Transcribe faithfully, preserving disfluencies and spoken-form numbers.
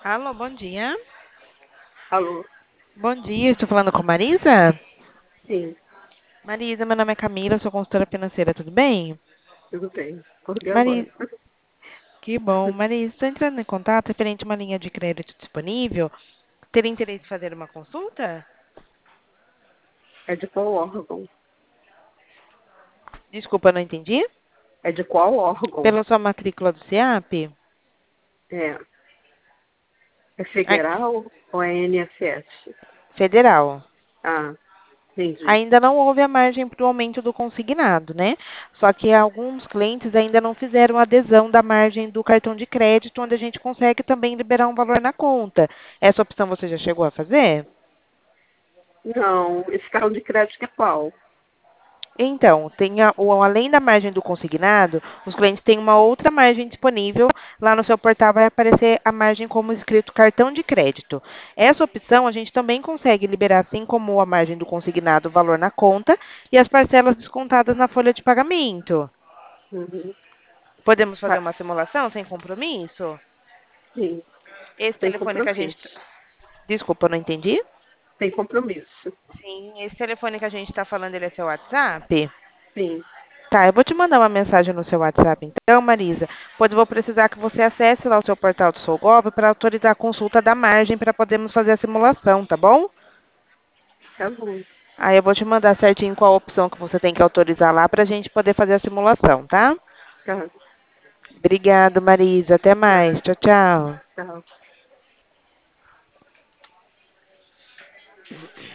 Alô, bom dia. Alô? Bom dia, estou falando com Marisa? Sim, Marisa, meu nome é Camila, sou consultora financeira, tudo bem? tudo bem. Acordei agora. Marisa, que bom. Marisa, estou entrando em contato referente a uma linha de crédito disponível. Teria interesse em fazer uma consulta? É de qual órgão? Desculpa, não entendi. É de qual órgão? Pela sua matrícula do SEAP? É, é Ai, federal ou é N S S? federal. Ah, entendi. Ainda não houve a margem para o aumento do consignado, né? Só que alguns clientes ainda não fizeram adesão da margem do cartão de crédito, onde a gente consegue também liberar um valor na conta. Essa opção você já chegou a fazer? Não, esse cartão de crédito é qual? Então, tem a- o- além da margem do consignado, os clientes têm uma outra margem disponível. Lá no seu portal vai aparecer a margem como escrito cartão de crédito. Essa opção a gente também consegue liberar, assim como a margem do consignado, o valor na conta e as parcelas descontadas na folha de pagamento. Uhum. Podemos fazer Tá, uma simulação sem compromisso? sim, Esse tem telefone que a gente. compromisso. Desculpa, eu não entendi? Tem compromisso. Sim, esse telefone que a gente está falando, ele é seu WhatsApp? Sim, Tá, eu vou te mandar uma mensagem no seu WhatsApp, então, Marisa. Pois eu vou precisar que você acesse lá o seu portal do Solgov para autorizar a consulta da margem para podermos fazer a simulação, tá bom? tá bom. Aí eu vou te mandar certinho qual opção que você tem que autorizar lá para a gente poder fazer a simulação, tá? Tá, Obrigada, Marisa. Até mais. tá, Tchau, tchau. tá.